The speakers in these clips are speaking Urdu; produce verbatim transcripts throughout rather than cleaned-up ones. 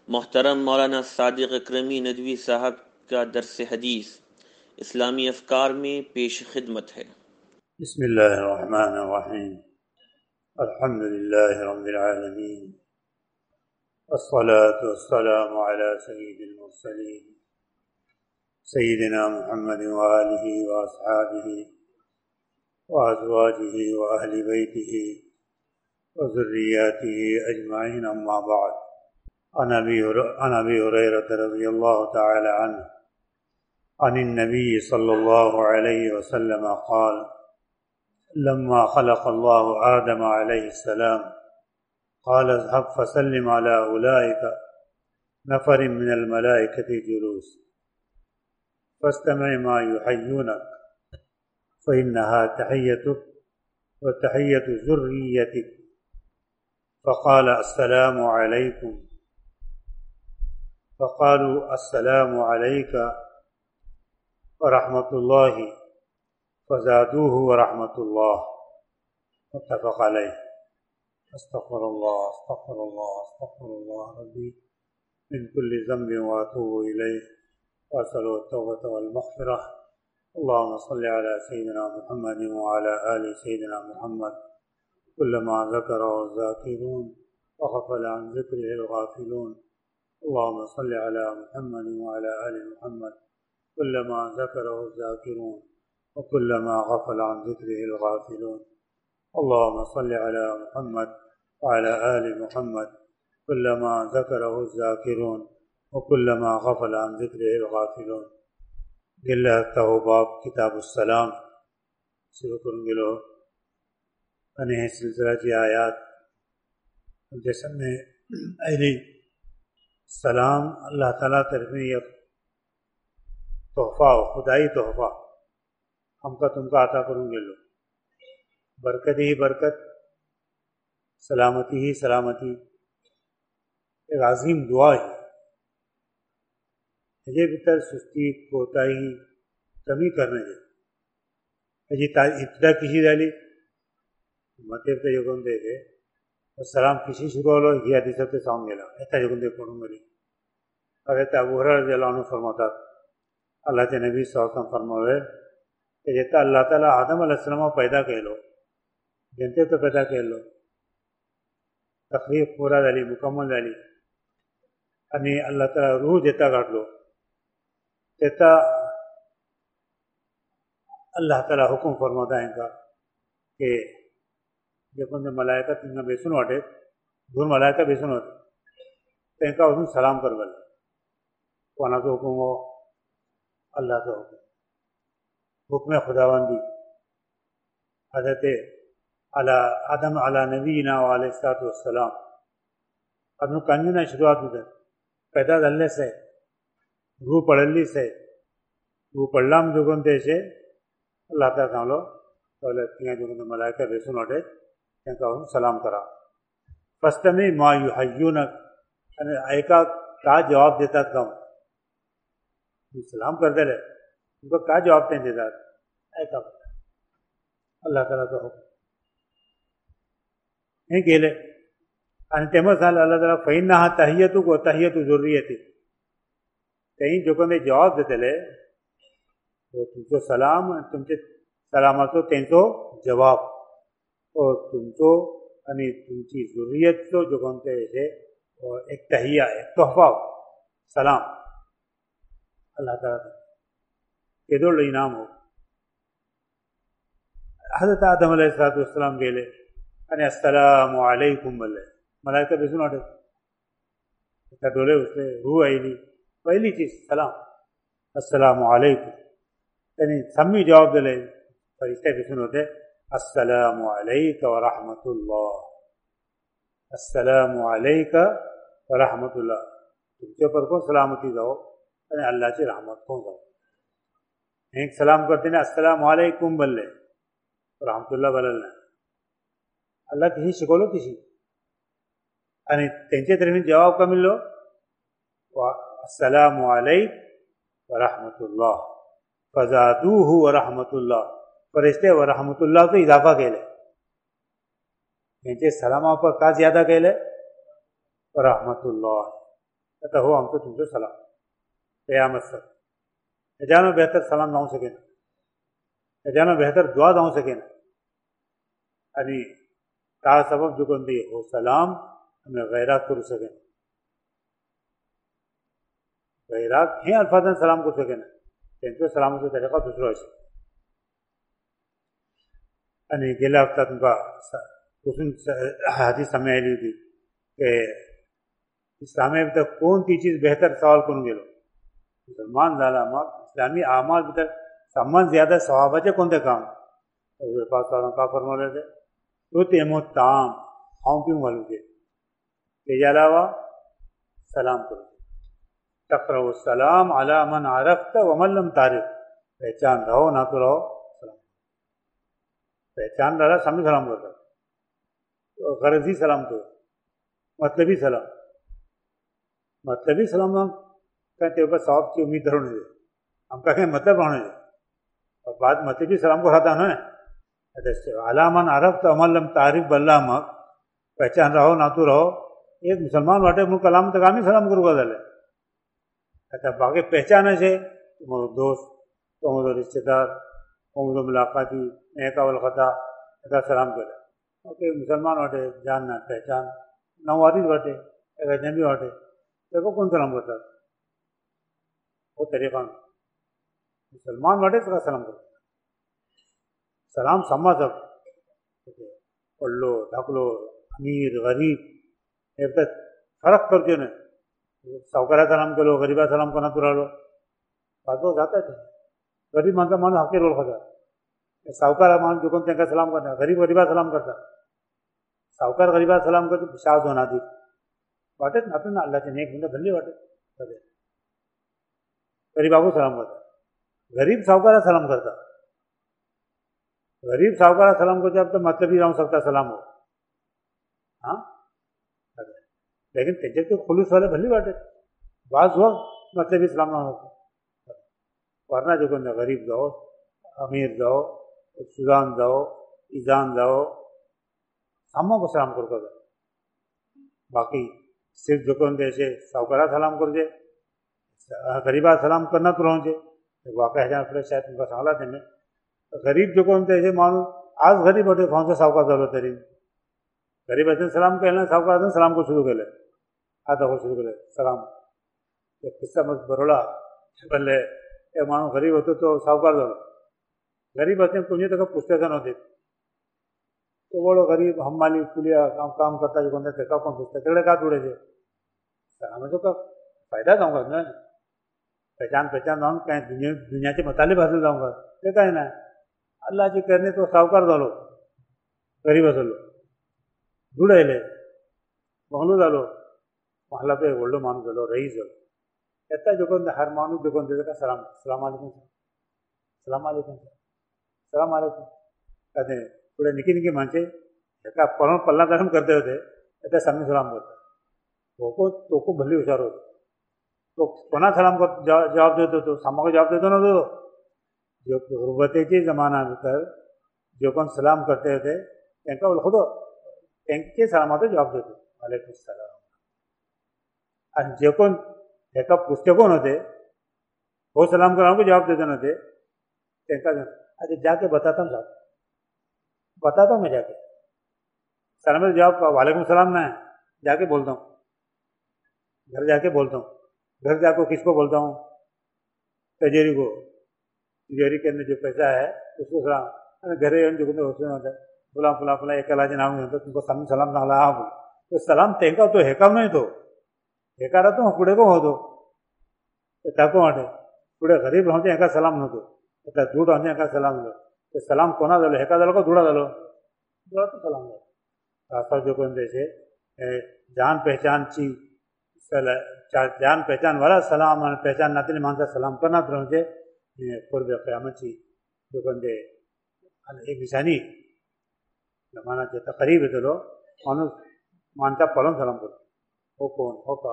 محترم مولانا صادق اکرمی ندوی صاحب کا درس حدیث اسلامی افکار میں پیش خدمت ہے۔ بسم اللہ الرحمن الرحیم، الحمد للہ رب العالمین، والصلاة والسلام علی سید المرسلین سیدنا محمد وآلہ واصحابہ وازواجہ واہل بیتہ وذریاتہ اجمعین، اما بعد۔ عن ابی ہریرہ رضی اللہ تعالی عنہ عن النبی صلی اللہ علیہ وسلم قال: لما خلق الله آدم عليه السلام قال اذهب فسلم على أولئك نفر من الملائكة جلوس فاستمع ما يحيونك فإنها تحيتك وتحية ذريتك. فقال السلام عليكم، فقالوا السلام عليك ورحمة الله، فزادوه ورحمة الله. متفق علیہ۔ استغفر اللہ استغفر اللہ استغفر اللہ ربی من كل ذنب واتوب الیہ واسأل التوبة والمغفرة۔ اللهم صل على سيدنا محمد وعلى آل سيدنا محمد كلما ذكره الذاكرون وغفل عن ذكره الغافلون. اللهم صل على محمد وعلى آل محمد كلما ذكره الذاكرون وكلما غفل عن ذكره الغافلون. اللهم صل على محمد وعلى آل محمد كلما ذكره الذاكرون وكلما غفل عن ذكره الغافلون. گلہ توباب کتاب السلام شروع کروں گے لو انہیں سلسلہ کی آیات جیسے میں اہلی سلام اللہ تعالیٰ طرف میں یہ تحفہ ہو، خدائی تحفہ ہم کا تم کا عطا کروں گے لو، برکت ہی برکت، سلامتی ہی سلامتی، ایک عظیم دعا ہے۔ مجھے بہتر سستی کوتاہی کمی کرنے جائے اجی ابتدا کسی ڈالی مطلب تو یقین دے گے السلام کسی شروع ہو یہ حدیث سے سام گلا ایسا یقین دے پڑھوں گلی اگر ابو ہریرہ رضی اللہ عنہ فرماتا اللہ کے نبی صلی اللہ علیہ وسلم فرمائے کہ جیتا اللہ تعالیٰ آدم علیہ السلام پیدا کہہ لو جنتے تو پیدا کہہ لو تقریب پورا ڈالی مکمل ڈالی یعنی اللہ تعالیٰ روح جیتا کاٹ لو جیتا اللہ تعالیٰ حکم فرماتا ہے ان کا کہ جب ملائکہ تنگا بیسن واٹے دور ملائکہ بیسن ہوتے تو ان کا حکم سلام کر بل وانا تو حکم ہو اللہ کا حکم حکم خداوندی حضرت علی آدم علی نبینا علیہ الصلوۃ والسلام ادن کنجنا شروعات ادھر پیدا دلنے سے روح پڑھلی سے روح پڑھلام جگنتے سے اللہ تعالیٰ ساملو پہلے تینہ جگنتے ملائکہ بیسن ہوتے ان کا حکم سلام کرا فاستمع ما یحیونک یعنی ایکا کا جواب دیتا کم سلام کرتے رہے ان کو کیا جواب دیں دیتا ایسا اللہ تعالیٰ کا حکم نہیں کہلے انتما سال اللہ تعالیٰ فإنها تحیتک و تحیت ذریتک کہیں جو کہ جواب دیتے لے تو تم کو سلام تم سے سلامت ہو تین تو جواب اور تم تو یعنی تم کی ذریت تو جو کہتے ہیں ایک تحیہ ایک تحفہ سلام اللہ تعالیٰ کہ دو انعام ہو۔ حضرت آدم علیہ السلام گیلے یعنی السلام علیکم بلے ملائکہ بھی سنا دے ڈولے اس سے روح آئی لی پہلی چیز سلام السلام علیکم یعنی سمی جواب دلے فرشتے بھی سنوتے السلام علیک ورحمۃ اللہ السلام علیک ورحمۃ اللہ تم کے اوپر کون سلامتی دو یعنی اللہ کی رحمت کون دو ایک سلام کرتے ہیں السلام علیکم بلے رحمۃ اللہ بللنا اللہ کسی شکولو کسی یعنی تینچے طرف جواب کا مل لو السلام علیک ورحمۃ اللہ فزادوہ ورحمۃ اللہ فرشتے ورحمۃ اللہ تو اضافہ کہہ لے تینچے سلامہ پر کا زیادہ کہہ لے ورحمۃ اللہ کہتا ہو ہم تو تم سے سلام قیامت سر جانو بہتر سلام داؤں سکے نا جانو بہتر دعا داؤں سکے نا یعنی تا سبب جو کون دی ہو سلام ہمیں غیرات کر سکے غیرات ہیں الفاظ سلام کر سکے نا تو سلام سے طریقہ دوسرا ہے یعنی گلا ہفتہ تم کا حدیث سمجھ لی تھی کہ اسلام میں تک کون سی چیز بہتر سوال کروں گے لوگ مسلمان لالا اسلامی اعمال بہتر سامان زیادہ ثواب ہے کون سے کام پاس والوں کا فرما رہے تھے تو تیمو تام کھاؤں پیوں والوں کے کے علاوہ سلام کرو تقرأ السلام علی من عرفت ومن لم تعرف پہچان رہو نہ تو رہو سلام پہچان رہا سامنے سلام کرتا غرضی سلام تو مطلبی سلام مطلبی سلام ہم کہتے اوپر ثواب کی امید دھرو نہیں دے ہم کہیں مطلب رہنے دے اور بعد مطلبی سلام کو ہٹا نا علی من عرفت ومن لم تعرف باللہ مک پہچان رہو نہ تو رہو ایک مسلمان واٹے ملک کلام تک آمی سلام کرو گا دلے کہتا باقی پہچانے سے تمہارا دوست تمہارا رشتے دار تمہارا ملاقاتی نیکا والخطا ایسا سلام کرے اوکے مسلمان واٹے جاننا پہچان نوادی واٹے ایک اجنبی واٹے دیکھو کون سلام کرتا وہ طریقہ مسلمان واٹے تو سلام کرتا سلام سما سب پڑھلو ڈھکلو امیر غریب ایک تو فرق کرتے نا سوکرا سلام کرو غریبا سلام کرنا تو رہو بات ہو جاتا ہے غریب مانتا مانو حقیر رول خدا ساؤکار مان جو کون کا سلام کرتا غریب غریبا سلام کرتا ساؤکار غریبا سلام کرتے شاہ ہونا دی واٹے نہ تو نہ اللہ سے نیک بندہ بھلے واٹے غریب آپ کو سلام کرتا غریب ساؤکارا سلام کرتا غریب ساؤکارا سلام کرتے اب تو مطلب ہی رہ سکتا سلام ہو ہاں لیکن تجھے تو خلوص والے بھلی واٹے بعض وقت مطلب اسلام نہ ہوتا ورنہ جو کہ غریب جاؤ امیر جاؤ سودان جاؤ ایزان جاؤ ساموں کو سلام کر کر باقی صرف جو کہ ایسے ساؤکارا سلام کر دے غریبا سلام کرنا تو رہوں جے واقع ہے پھر شاید ان کا سہلا دیں غریب جو کہ ایسے معلوم آج غریب ہوتے کون سے ساؤکار ضرور ترین غریب حسن سلام کہنا ساؤکار حسن سلام کو شروع کر لے آتا کو شروع کرے سلام ایک قصہ مجھ بروڑا بلے ایک مانو غریب ہوتے تو ساؤکار دو غریب ہوتے ہیں کنجے تک پوچھتے تھے نہ دیتے تو بڑو غریب ہم مالی کلیا کام کام کرتا جو کہتے تھے کون پوچھتے تھے کا توڑے تھے سلام تو کا فائدہ داؤں گا میں پہچان پہچان داؤں کہیں دنیا دنیا کے مطالب حاصل داؤں گا دیکھا ہے نا اللہ جی کرنے تو ساؤکار دو لو غریب حاصل لو ڈھوڑے لے محلو ڈالو محلہ پہ بولو مانو چلو رئیس ہو کہتا ہے جو کہ ہر مانو جو کہ دیکھا سلام السلام علیکم السلام علیکم السلام علیکم کہتے ہیں تھوڑے نکی نکی مانچے کہتا پلن پلنا درم کرتے ہوتے کہتا ہے سامنے سلام کرتا تو کو تو کو بھلی ہوشار ہوتا تو کونا سلام کو جواب دیتے تو ساما کو جواب دیتے نا تو جو غربت کے زمانہ میں کر جو کون سلام کرتے ہوتے ان کا خود کے سلام آتے جواب دیتے وعلیکم السلام اور جو کون ایک پوچھتے کون ہوتے وہ سلام کراؤں کو جواب دیتے نہ تھے اچھا جا کے بتاتا ہوں صاحب بتاتا ہوں میں جا کے سلام میں جواب وعلیکم السلام میں جا کے بولتا ہوں گھر جا کے بولتا ہوں گھر جا کے کس کو بولتا ہوں تجیری کو تجیری کے اندر جو پیسہ ہے اس کو سلام گھر جو ہوتا ہے فلاں فلاں فلاں ایک اللہ جناب ہوتا تم کو سامنے سلام نہ لا تو سلام تینکا تو ہیکا نہیں تو ہیکا رہا تو پوڑے کو ہو دو تاکو آٹے پوڑے غریب رہتے ہیں سلام نہ دو دھوڑ رہتے ہیں سلام دو تو سلام کونا دلو ہیکا دلو کو دھوڑا دلو دھوڑا تو سلام دو خاص جو کون جیسے جان پہچان چی جان پہچان والا سلام پہچان نہ تین مانتا سلام کرنا تو رہتے قرب قیامت چی جو کون دے ایک نشانی مانا جو تقریب ہے چلو مانو مانتا پلن سلام کرو ہو کون ہو کا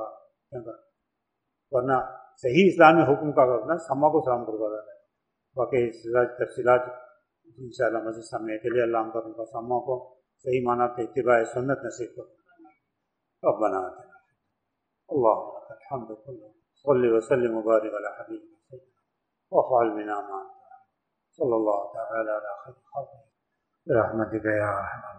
ورنہ صحیح اسلامی حکم کا کرنا سما کو سلام کروا ہے باقی تفصیلات ان شاء اللہ مزید سامنے کے لیے اللہ ہم کروں کا سما کو صحیح معنی پہ اتباع سنت نصیب کرو اب بنا اللهم لك الحمد كله. صل وسلم وبارك على حبيبنا سيدنا وافعل بنا ما انت. صلى الله تعالى على خير خلقه برحمتك يا ارحم